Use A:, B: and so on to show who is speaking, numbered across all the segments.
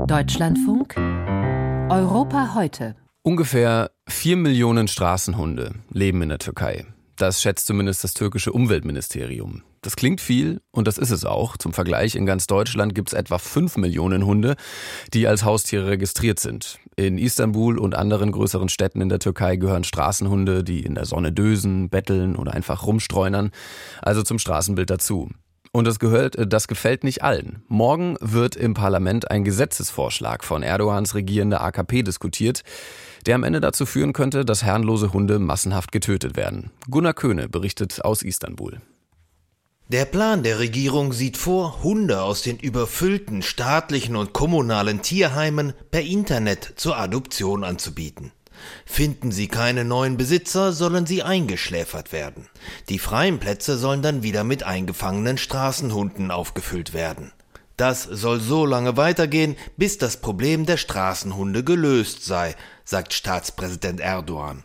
A: Deutschlandfunk Europa heute.
B: Ungefähr 4 Millionen Straßenhunde leben in der Türkei. Das schätzt zumindest das türkische Umweltministerium. Das klingt viel und das ist es auch. Zum Vergleich, in ganz Deutschland gibt es etwa 5 Millionen Hunde, die als Haustiere registriert sind. In Istanbul und anderen größeren Städten in der Türkei gehören Straßenhunde, die in der Sonne dösen, betteln oder einfach rumstreunern, also zum Straßenbild dazu. Und das gefällt nicht allen. Morgen wird im Parlament ein Gesetzesvorschlag von Erdogans regierender AKP diskutiert, der am Ende dazu führen könnte, dass herrenlose Hunde massenhaft getötet werden. Gunnar Köhne berichtet aus Istanbul.
C: Der Plan der Regierung sieht vor, Hunde aus den überfüllten staatlichen und kommunalen Tierheimen per Internet zur Adoption anzubieten. Finden sie keine neuen Besitzer, sollen sie eingeschläfert werden. Die freien Plätze sollen dann wieder mit eingefangenen Straßenhunden aufgefüllt werden. Das soll so lange weitergehen, bis das Problem der Straßenhunde gelöst sei, sagt Staatspräsident Erdogan.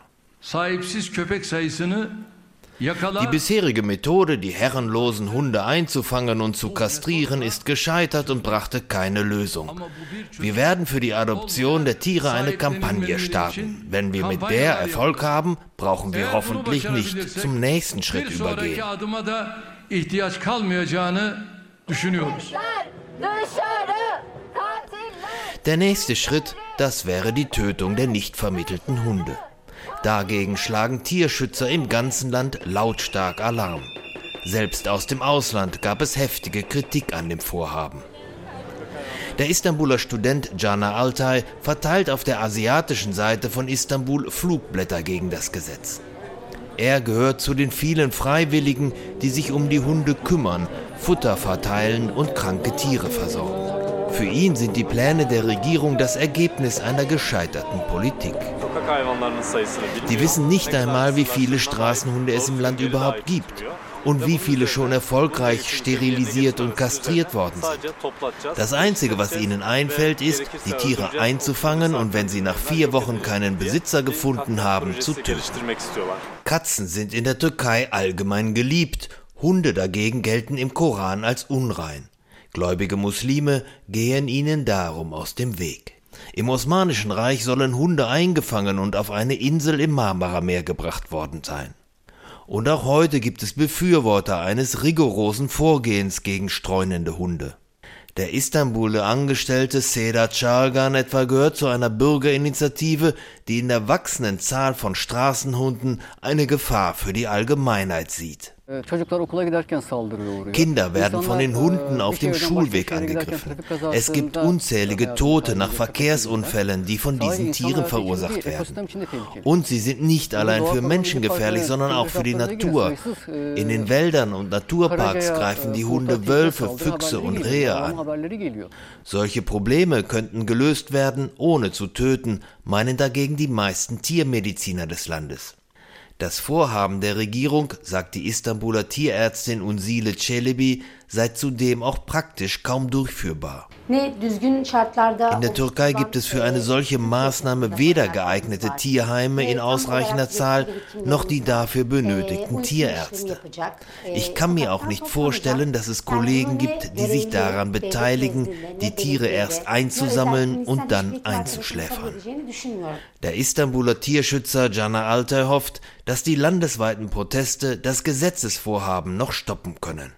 C: Die bisherige Methode, die herrenlosen Hunde einzufangen und zu kastrieren, ist gescheitert und brachte keine Lösung. Wir werden für die Adoption der Tiere eine Kampagne starten. Wenn wir mit der Erfolg haben, brauchen wir hoffentlich nicht zum nächsten Schritt übergehen. Der nächste Schritt, das wäre die Tötung der nicht vermittelten Hunde. Dagegen schlagen Tierschützer im ganzen Land lautstark Alarm. Selbst aus dem Ausland gab es heftige Kritik an dem Vorhaben. Der Istanbuler Student Caner Altay verteilt auf der asiatischen Seite von Istanbul Flugblätter gegen das Gesetz. Er gehört zu den vielen Freiwilligen, die sich um die Hunde kümmern, Futter verteilen und kranke Tiere versorgen. Für ihn sind die Pläne der Regierung das Ergebnis einer gescheiterten Politik. Die wissen nicht einmal, wie viele Straßenhunde es im Land überhaupt gibt und wie viele schon erfolgreich sterilisiert und kastriert worden sind. Das Einzige, was ihnen einfällt, ist, die Tiere einzufangen und wenn sie nach 4 Wochen keinen Besitzer gefunden haben, zu töten. Katzen sind in der Türkei allgemein geliebt, Hunde dagegen gelten im Koran als unrein. Gläubige Muslime gehen ihnen darum aus dem Weg. Im Osmanischen Reich sollen Hunde eingefangen und auf eine Insel im Marmarameer gebracht worden sein. Und auch heute gibt es Befürworter eines rigorosen Vorgehens gegen streunende Hunde. Der Istanbuler Angestellte Sedat Çağlayan etwa gehört zu einer Bürgerinitiative, die in der wachsenden Zahl von Straßenhunden eine Gefahr für die Allgemeinheit sieht. Kinder werden von den Hunden auf dem Schulweg angegriffen. Es gibt unzählige Tote nach Verkehrsunfällen, die von diesen Tieren verursacht werden. Und sie sind nicht allein für Menschen gefährlich, sondern auch für die Natur. In den Wäldern und Naturparks greifen die Hunde Wölfe, Füchse und Rehe an. Solche Probleme könnten gelöst werden, ohne zu töten, meinen dagegen die meisten Tiermediziner des Landes. Das Vorhaben der Regierung, sagt die Istanbuler Tierärztin Unsile Çelebi, sei zudem auch praktisch kaum durchführbar. In der Türkei gibt es für eine solche Maßnahme weder geeignete Tierheime in ausreichender Zahl, noch die dafür benötigten Tierärzte. Ich kann mir auch nicht vorstellen, dass es Kollegen gibt, die sich daran beteiligen, die Tiere erst einzusammeln und dann einzuschläfern. Der Istanbuler Tierschützer Caner Altay hofft, dass die landesweiten Proteste das Gesetzesvorhaben noch stoppen können.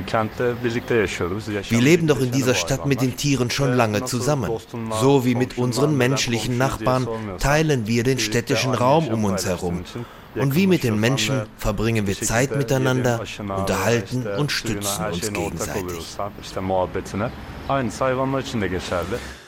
C: Wir leben doch in dieser Stadt mit den Tieren schon lange zusammen. So wie mit unseren menschlichen Nachbarn teilen wir den städtischen Raum um uns herum. Und wie mit den Menschen verbringen wir Zeit miteinander, unterhalten und stützen uns gegenseitig.